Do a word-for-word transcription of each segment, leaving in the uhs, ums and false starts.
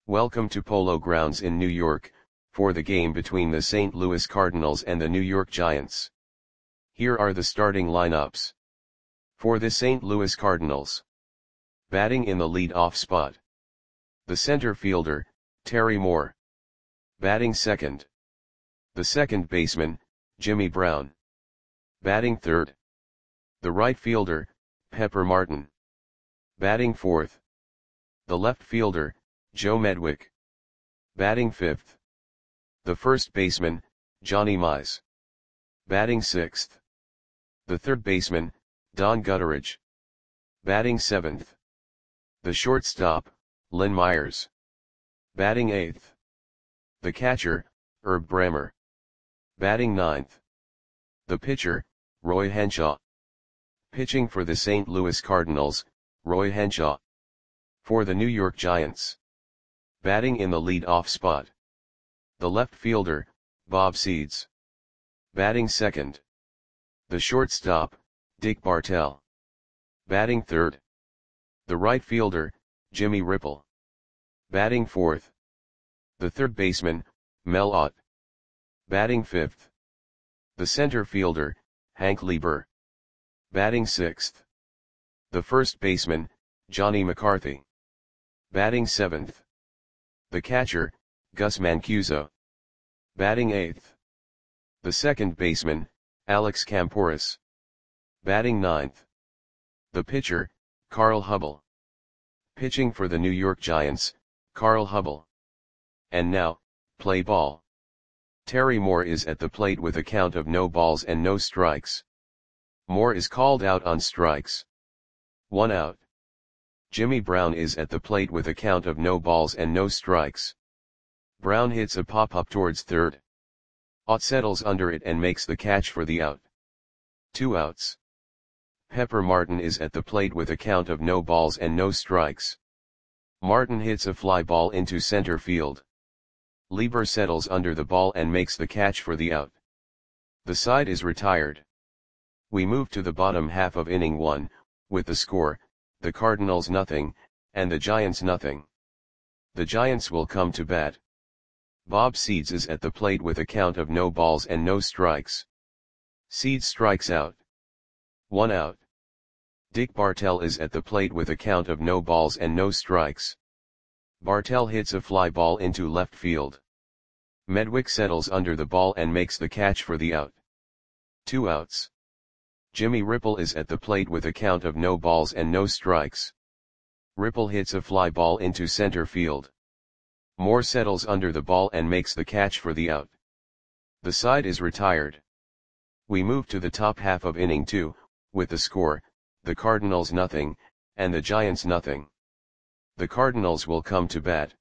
Welcome to Polo Grounds in New York, for the game between the Saint Louis Cardinals and the New York Giants. Here are the starting lineups. For the Saint Louis Cardinals. Batting in the lead-off spot. The center fielder, Terry Moore. Batting second. The second baseman, Jimmy Brown. Batting third. The right fielder, Pepper Martin. Batting fourth. The left fielder, Joe Medwick. Batting fifth. The first baseman, Johnny Mize. Batting sixth. The third baseman, Don Gutteridge. Batting seventh. The shortstop, Lynn Myers. Batting eighth. The catcher, Herb Brammer. Batting ninth. The pitcher, Roy Henshaw. Pitching for the Saint Louis Cardinals, Roy Henshaw. For the New York Giants. Batting in the lead-off spot. The left fielder, Bob Seeds. Batting second. The shortstop, Dick Bartell. Batting third. The right fielder, Jimmy Ripple. Batting fourth. The third baseman, Mel Ott. Batting fifth. The center fielder, Hank Lieber. Batting sixth. The first baseman, Johnny McCarthy. Batting seventh. The catcher, Gus Mancuso. Batting eighth. The second baseman, Alex Camporis. Batting ninth. The pitcher, Carl Hubble. Pitching for the New York Giants, Carl Hubble. And now, play ball. Terry Moore is at the plate with a count of no balls and no strikes. Moore is called out on strikes. One out. Jimmy Brown is at the plate with a count of no balls and no strikes. Brown hits a pop-up towards third. Ott settles under it and makes the catch for the out. Two outs. Pepper Martin is at the plate with a count of no balls and no strikes. Martin hits a fly ball into center field. Lieber settles under the ball and makes the catch for the out. The side is retired. We move to the bottom half of inning one, with the score, the Cardinals nothing, and the Giants nothing. The Giants will come to bat. Bob Seeds is at the plate with a count of no balls and no strikes. Seeds strikes out. One out. Dick Bartell is at the plate with a count of no balls and no strikes. Bartell hits a fly ball into left field. Medwick settles under the ball and makes the catch for the out. Two outs. Jimmy Ripple is at the plate with a count of no balls and no strikes. Ripple hits a fly ball into center field. Moore settles under the ball and makes the catch for the out. The side is retired. We move to the top half of inning two, with the score, the Cardinals nothing, and the Giants nothing. The Cardinals will come to bat.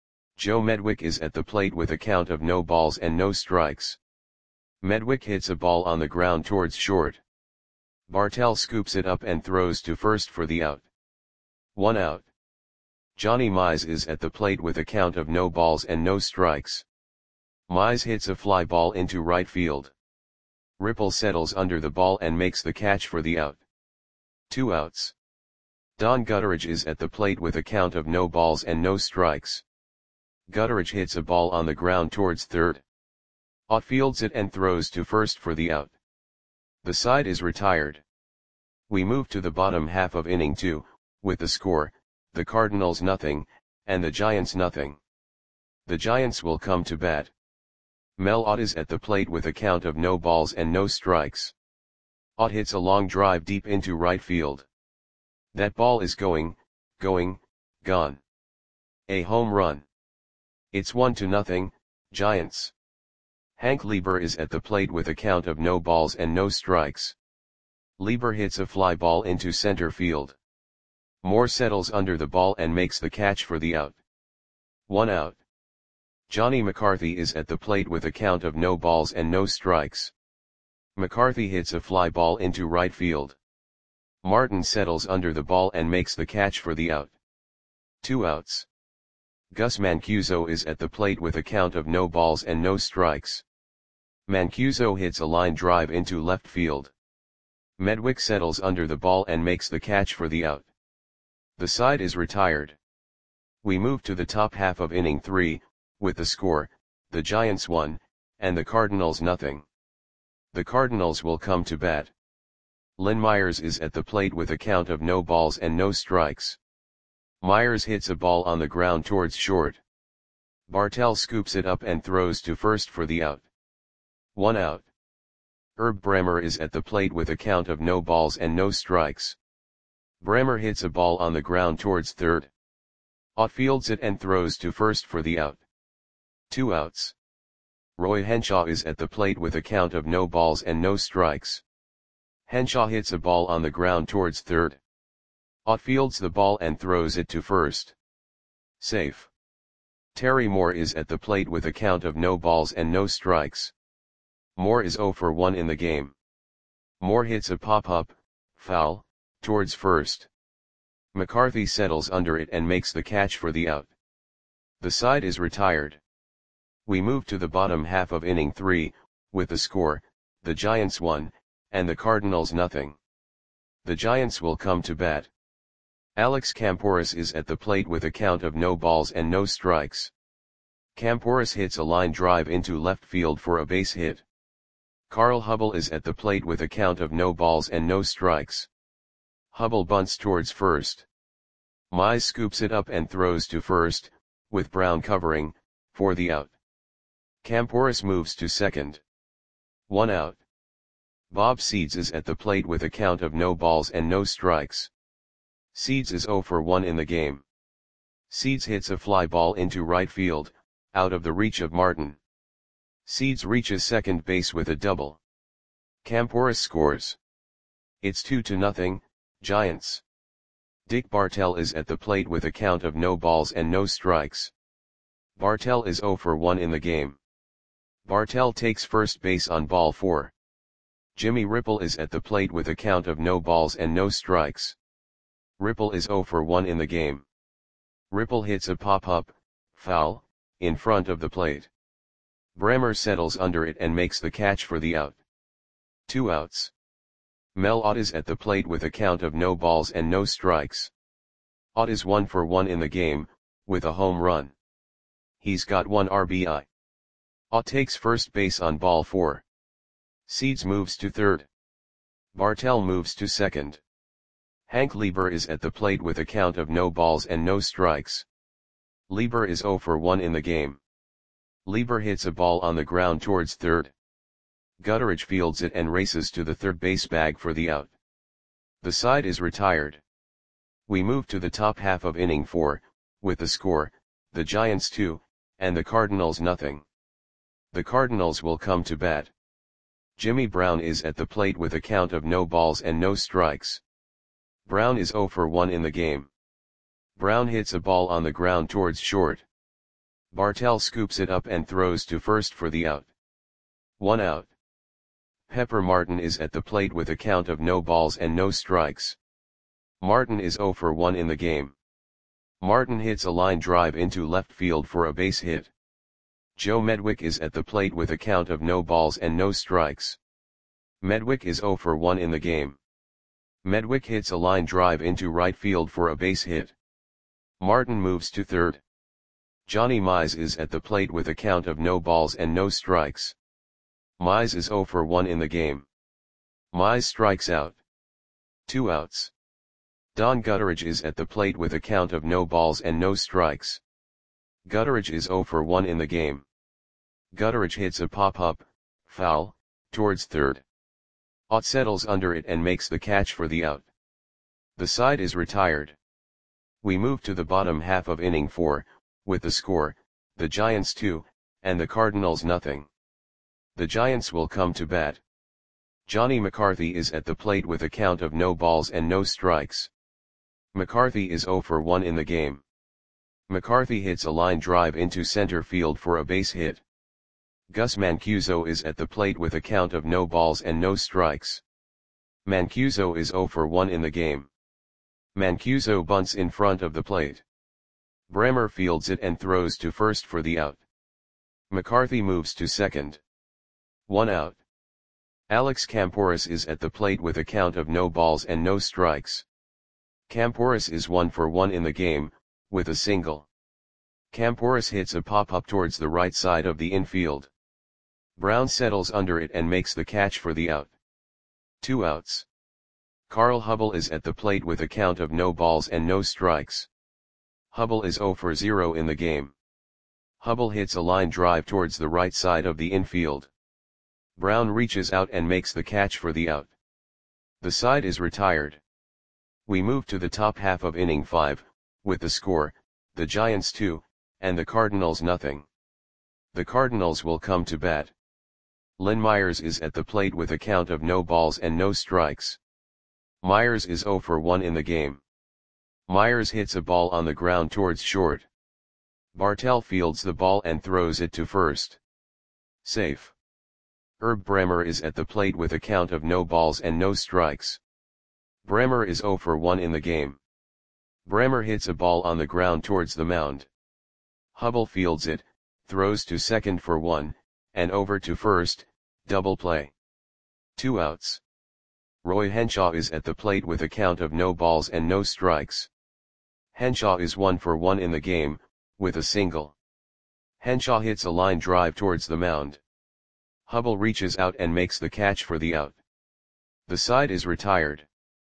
Joe Medwick is at the plate with a count of no balls and no strikes. Medwick hits a ball on the ground towards short. Bartell scoops it up and throws to first for the out. One out. Johnny Mize is at the plate with a count of no balls and no strikes. Mize hits a fly ball into right field. Ripple settles under the ball and makes the catch for the out. Two outs. Don Gutteridge is at the plate with a count of no balls and no strikes. Gutteridge hits a ball on the ground towards third. Ott fields it and throws to first for the out. The side is retired. We move to the bottom half of inning two, with the score, the Cardinals nothing, and the Giants nothing. The Giants will come to bat. Mel Ott is at the plate with a count of no balls and no strikes. Ott hits a long drive deep into right field. That ball is going, going, gone. A home run. It's one to nothing, Giants. Hank Lieber is at the plate with a count of no balls and no strikes. Lieber hits a fly ball into center field. Moore settles under the ball and makes the catch for the out. One out. Johnny McCarthy is at the plate with a count of no balls and no strikes. McCarthy hits a fly ball into right field. Martin settles under the ball and makes the catch for the out. Two outs. Gus Mancuso is at the plate with a count of no balls and no strikes. Mancuso hits a line drive into left field. Medwick settles under the ball and makes the catch for the out. The side is retired. We move to the top half of inning three, with the score, the Giants one, and the Cardinals nothing. The Cardinals will come to bat. Lynn Myers is at the plate with a count of no balls and no strikes. Myers hits a ball on the ground towards short. Bartell scoops it up and throws to first for the out. One out. Herb Bremer is at the plate with a count of no balls and no strikes. Bremer hits a ball on the ground towards third. Ott fields it and throws to first for the out. Two outs. Roy Henshaw is at the plate with a count of no balls and no strikes. Henshaw hits a ball on the ground towards third. Ott fields the ball and throws it to first. Safe. Terry Moore is at the plate with a count of no balls and no strikes. Moore is oh for one in the game. Moore hits a pop-up, foul, towards first. McCarthy settles under it and makes the catch for the out. The side is retired. We move to the bottom half of inning three, with the score, the Giants one, and the Cardinals nothing. The Giants will come to bat. Alex Camporis is at the plate with a count of no balls and no strikes. Camporis hits a line drive into left field for a base hit. Carl Hubble is at the plate with a count of no balls and no strikes. Hubble bunts towards first. Mize scoops it up and throws to first, with Brown covering, for the out. Camporis moves to second. One out. Bob Seeds is at the plate with a count of no balls and no strikes. Seeds is oh for one in the game. Seeds hits a fly ball into right field, out of the reach of Martin. Seeds reaches second base with a double. Camporis scores. It's two to nothing, Giants. Dick Bartell is at the plate with a count of no balls and no strikes. Bartell is oh for one in the game. Bartell takes first base on ball four. Jimmy Ripple is at the plate with a count of no balls and no strikes. Ripple is oh for one in the game. Ripple hits a pop-up, foul, in front of the plate. Bremer settles under it and makes the catch for the out. Two outs. Mel Ott is at the plate with a count of no balls and no strikes. Ott is one for one in the game, with a home run. He's got one R B I. Ott takes first base on ball four. Seeds moves to third. Bartell moves to second. Hank Lieber is at the plate with a count of no balls and no strikes. Lieber is oh for one in the game. Lieber hits a ball on the ground towards third. Gutteridge fields it and races to the third base bag for the out. The side is retired. We move to the top half of inning four, with the score, the Giants two, and the Cardinals nothing. The Cardinals will come to bat. Jimmy Brown is at the plate with a count of no balls and no strikes. Brown is oh for one in the game. Brown hits a ball on the ground towards short. Bartell scoops it up and throws to first for the out. One out. Pepper Martin is at the plate with a count of no balls and no strikes. Martin is oh for one in the game. Martin hits a line drive into left field for a base hit. Joe Medwick is at the plate with a count of no balls and no strikes. Medwick is oh for one in the game. Medwick hits a line drive into right field for a base hit. Martin moves to third. Johnny Mize is at the plate with a count of no balls and no strikes. Mize is oh for one in the game. Mize strikes out. Two outs. Don Gutteridge is at the plate with a count of no balls and no strikes. Gutteridge is oh for one in the game. Gutteridge hits a pop-up, foul, towards third. Ott settles under it and makes the catch for the out. The side is retired. We move to the bottom half of inning four, with the score, the Giants two, and the Cardinals nothing. The Giants will come to bat. Johnny McCarthy is at the plate with a count of no balls and no strikes. McCarthy is oh for one in the game. McCarthy hits a line drive into center field for a base hit. Gus Mancuso is at the plate with a count of no balls and no strikes. Mancuso is oh for one in the game. Mancuso bunts in front of the plate. Bremer fields it and throws to first for the out. McCarthy moves to second. One out. Alex Camporis is at the plate with a count of no balls and no strikes. Camporis is one for one in the game, with a single. Camporus hits a pop-up towards the right side of the infield. Brown settles under it and makes the catch for the out. Two outs. Carl Hubble is at the plate with a count of no balls and no strikes. Hubble is zero for zero in the game. Hubble hits a line drive towards the right side of the infield. Brown reaches out and makes the catch for the out. The side is retired. We move to the top half of inning five, with the score, the Giants two, and the Cardinals nothing. The Cardinals will come to bat. Len Myers is at the plate with a count of no balls and no strikes. Myers is zero for one in the game. Myers hits a ball on the ground towards short. Bartell fields the ball and throws it to first. Safe. Herb Bremer is at the plate with a count of no balls and no strikes. Bremer is zero for one in the game. Bremer hits a ball on the ground towards the mound. Hubble fields it, throws to second for one, and over to first, double play. Two outs. Roy Henshaw is at the plate with a count of no balls and no strikes. Henshaw is one for one in the game, with a single. Henshaw hits a line drive towards the mound. Hubble reaches out and makes the catch for the out. The side is retired.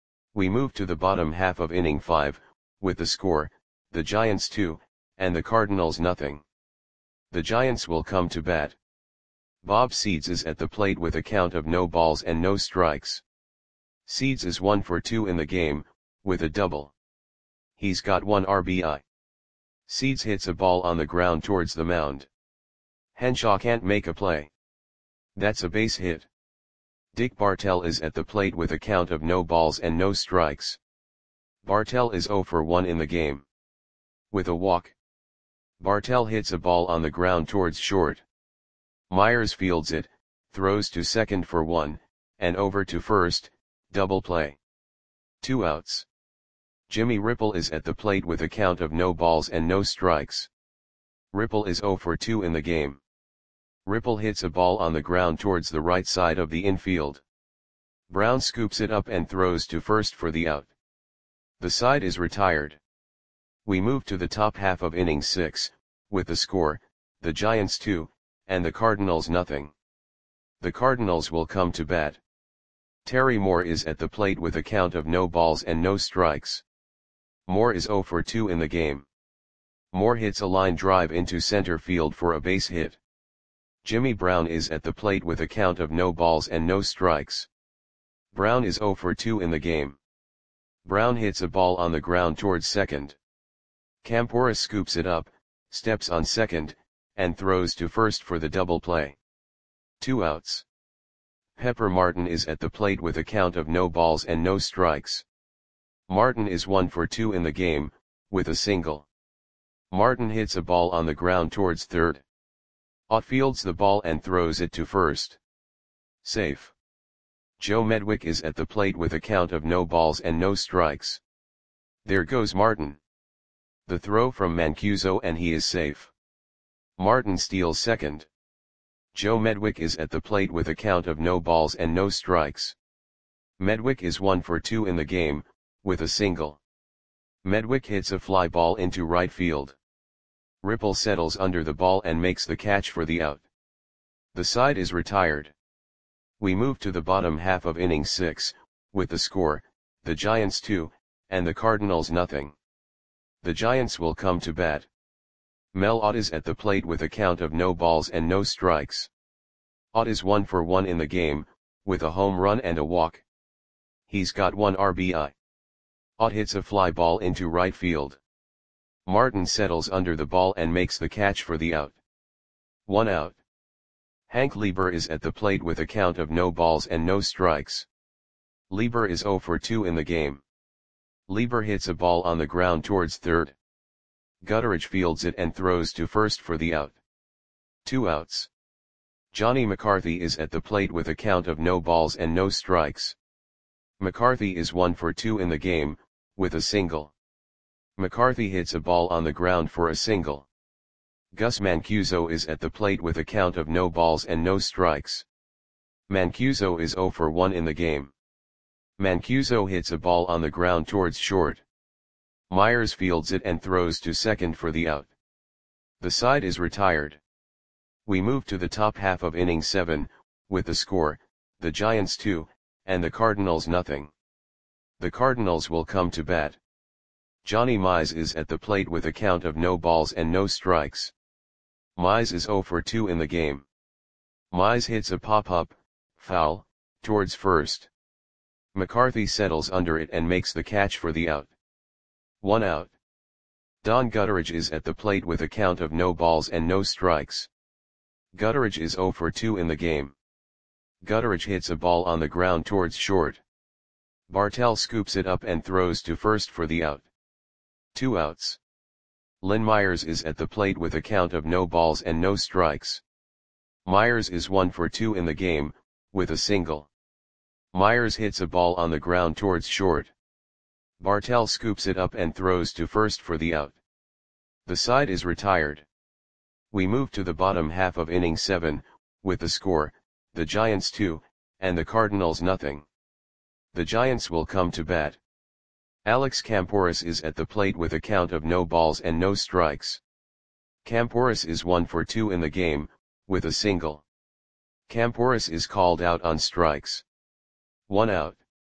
We move to the bottom half of inning five, with the score, the Giants two, and the Cardinals nothing. The Giants will come to bat. Bob Seeds is at the plate with a count of no balls and no strikes. Seeds is one for two in the game, with a double. He's got one R B I. Seeds hits a ball on the ground towards the mound. Henshaw can't make a play. That's a base hit. Dick Bartell is at the plate with a count of no balls and no strikes. Bartell is zero for one in the game. With a walk. Bartell hits a ball on the ground towards short. Myers fields it, throws to second for one, and over to first, double play. Two outs. Jimmy Ripple is at the plate with a count of no balls and no strikes. Ripple is zero for two in the game. Ripple hits a ball on the ground towards the right side of the infield. Brown scoops it up and throws to first for the out. The side is retired. We move to the top half of inning six, with the score, the Giants two, and the Cardinals nothing. The Cardinals will come to bat. Terry Moore is at the plate with a count of no balls and no strikes. Moore is zero for two in the game. Moore hits a line drive into center field for a base hit. Jimmy Brown is at the plate with a count of no balls and no strikes. Brown is zero for two in the game. Brown hits a ball on the ground towards second. Camporus scoops it up, steps on second, and throws to first for the double play. Two outs. Pepper Martin is at the plate with a count of no balls and no strikes. Martin is one for two in the game, with a single. Martin hits a ball on the ground towards third. Ott fields the ball and throws it to first. Safe. Joe Medwick is at the plate with a count of no balls and no strikes. There goes Martin. The throw from Mancuso and he is safe. Martin steals second. Joe Medwick is at the plate with a count of no balls and no strikes. Medwick is one for two in the game, with a single. Medwick hits a fly ball into right field. Ripple settles under the ball and makes the catch for the out. The side is retired. We move to the bottom half of inning six, with the score, the Giants two, and the Cardinals nothing. The Giants will come to bat. Mel Ott is at the plate with a count of no balls and no strikes. Ott is one for one in the game, with a home run and a walk. He's got one R B I. Ott hits a fly ball into right field. Martin settles under the ball and makes the catch for the out. One out. Hank Lieber is at the plate with a count of no balls and no strikes. Lieber is zero for two in the game. Lieber hits a ball on the ground towards third. Gutteridge fields it and throws to first for the out. Two outs. Johnny McCarthy is at the plate with a count of no balls and no strikes. McCarthy is one for two in the game, with a single. McCarthy hits a ball on the ground for a single. Gus Mancuso is at the plate with a count of no balls and no strikes. Mancuso is zero for one in the game. Mancuso hits a ball on the ground towards short. Myers fields it and throws to second for the out. The side is retired. We move to the top half of inning seven, with the score, the Giants two, and the Cardinals nothing. The Cardinals will come to bat. Johnny Mize is at the plate with a count of no balls and no strikes. Mize is oh for two in the game. Mize hits a pop-up, foul, towards first. McCarthy settles under it and makes the catch for the out. One out. Don Gutteridge is at the plate with a count of no balls and no strikes. Gutteridge is oh for two in the game. Gutteridge hits a ball on the ground towards short. Bartell scoops it up and throws to first for the out. Two outs. Lynn Myers is at the plate with a count of no balls and no strikes. Myers is one for two in the game, with a single. Myers hits a ball on the ground towards short. Bartell scoops it up and throws to first for the out. The side is retired. We move to the bottom half of inning seven, with the score, the Giants two, and the Cardinals nothing. The Giants will come to bat. Alex Camporis is at the plate with a count of no balls and no strikes. Camporis is one for two in the game, with a single. Camporis is called out on strikes. One out.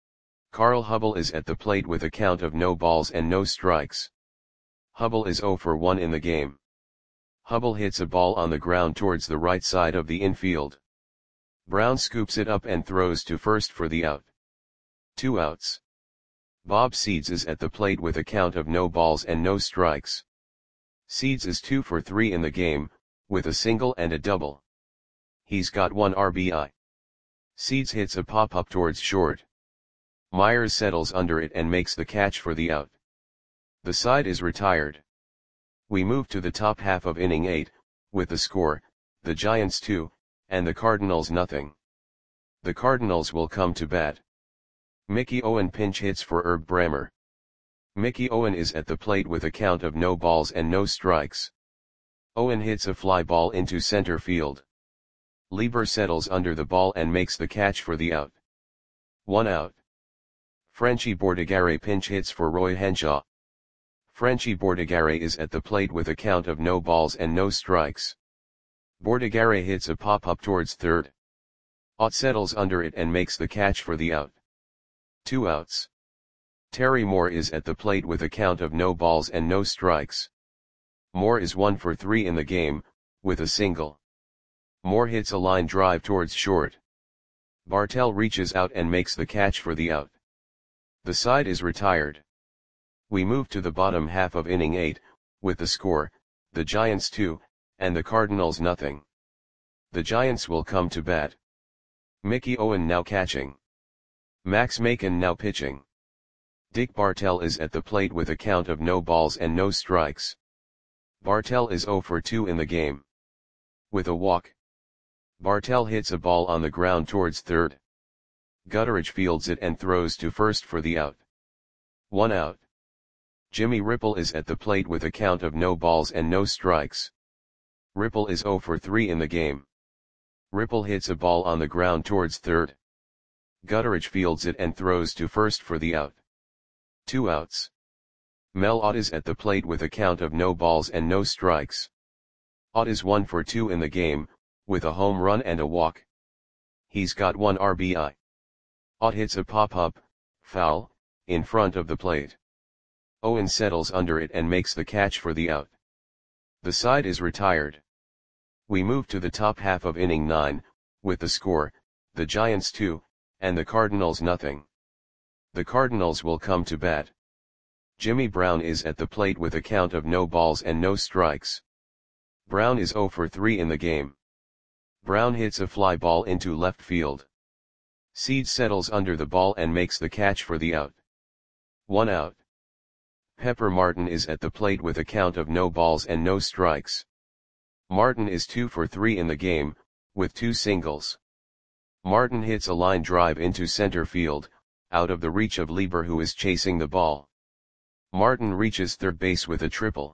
Carl Hubble is at the plate with a count of no balls and no strikes. Hubble is oh for one in the game. Hubble hits a ball on the ground towards the right side of the infield. Brown scoops it up and throws to first for the out. Two outs. Bob Seeds is at the plate with a count of no balls and no strikes. Seeds is two for three in the game, with a single and a double. He's got one R B I. Seeds hits a pop-up towards short. Myers settles under it and makes the catch for the out. The side is retired. We move to the top half of inning eight, with the score, the Giants two, and the Cardinals nothing. The Cardinals will come to bat. Mickey Owen pinch hits for Herb Brammer. Mickey Owen is at the plate with a count of no balls and no strikes. Owen hits a fly ball into center field. Lieber settles under the ball and makes the catch for the out. One out. Frenchie Bordigare pinch hits for Roy Henshaw. Frenchie Bordigare is at the plate with a count of no balls and no strikes. Bordigare hits a pop-up towards third. Ott settles under it and makes the catch for the out. Two outs. Terry Moore is at the plate with a count of no balls and no strikes. Moore is one for three in the game, with a single. Moore hits a line drive towards short. Bartell reaches out and makes the catch for the out. The side is retired. We move to the bottom half of inning eight, with the score, the Giants two, and the Cardinals nothing. The Giants will come to bat. Mickey Owen now catching. Max Macon now pitching. Dick Bartell is at the plate with a count of no balls and no strikes. Bartell is oh for two in the game. With a walk. Bartell hits a ball on the ground towards third. Gutteridge fields it and throws to first for the out. One out. Jimmy Ripple is at the plate with a count of no balls and no strikes. Ripple is oh for three in the game. Ripple hits a ball on the ground towards third. Gutteridge fields it and throws to first for the out. Two outs. Mel Ott is at the plate with a count of no balls and no strikes. Ott is one for two in the game, with a home run and a walk. He's got one R B I. Ott hits a pop-up, foul, in front of the plate. Owen settles under it and makes the catch for the out. The side is retired. We move to the top half of inning nine, with the score, the Giants two, and the Cardinals nothing. The Cardinals will come to bat. Jimmy Brown is at the plate with a count of no balls and no strikes. Brown is oh for three in the game. Brown hits a fly ball into left field. Seeds settles under the ball and makes the catch for the out. One out. Pepper Martin is at the plate with a count of no balls and no strikes. Martin is two for three in the game, with two singles. Martin hits a line drive into center field, out of the reach of Lieber who is chasing the ball. Martin reaches third base with a triple.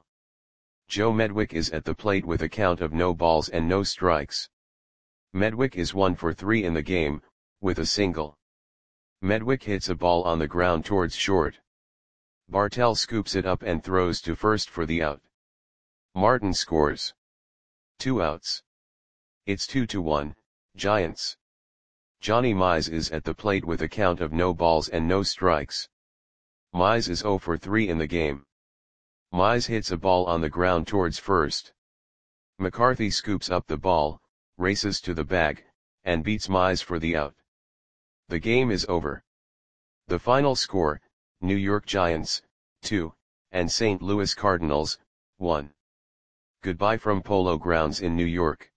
Joe Medwick is at the plate with a count of no balls and no strikes. Medwick is one for three in the game, with a single. Medwick hits a ball on the ground towards short. Bartell scoops it up and throws to first for the out. Martin scores. Two outs. It's two to one, Giants. Johnny Mize is at the plate with a count of no balls and no strikes. Mize is zero for three in the game. Mize hits a ball on the ground towards first. McCarthy scoops up the ball, races to the bag, and beats Mize for the out. The game is over. The final score, New York Giants, two, and Saint Louis Cardinals, one. Goodbye from Polo Grounds in New York.